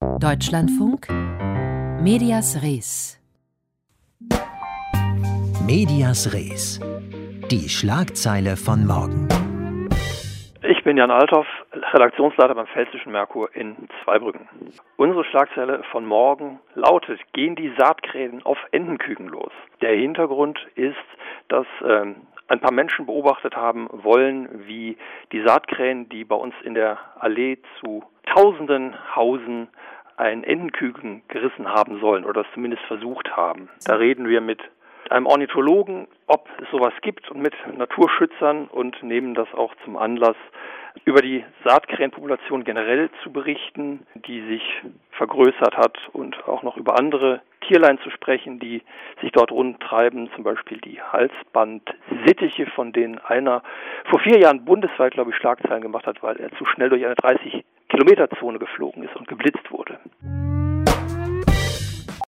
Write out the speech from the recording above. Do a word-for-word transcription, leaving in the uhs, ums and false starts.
Deutschlandfunk Medias Res. Medias Res. Die Schlagzeile von morgen. Ich bin Jan Althoff, Redaktionsleiter beim Pfälzischen Merkur in Zweibrücken. Unsere Schlagzeile von morgen lautet: Gehen die Saatkrähen auf Entenküken los? Der Hintergrund ist, dass ähm, ein paar Menschen beobachtet haben wollen, wie die Saatkrähen, die bei uns in der Allee zu Tausenden hausen, einen Entenküken gerissen haben sollen oder das zumindest versucht haben. Da reden wir mit einem Ornithologen, ob es sowas gibt, und mit Naturschützern, und nehmen das auch zum Anlass, über die Saatkrähenpopulation generell zu berichten, die sich vergrößert hat, und auch noch über andere Tierlein zu sprechen, die sich dort rumtreiben, zum Beispiel die Halsbandsittiche, von denen einer vor vier Jahren bundesweit, glaube ich, Schlagzeilen gemacht hat, weil er zu schnell durch eine dreißig Kilometer Zone geflogen ist und geblitzt wurde.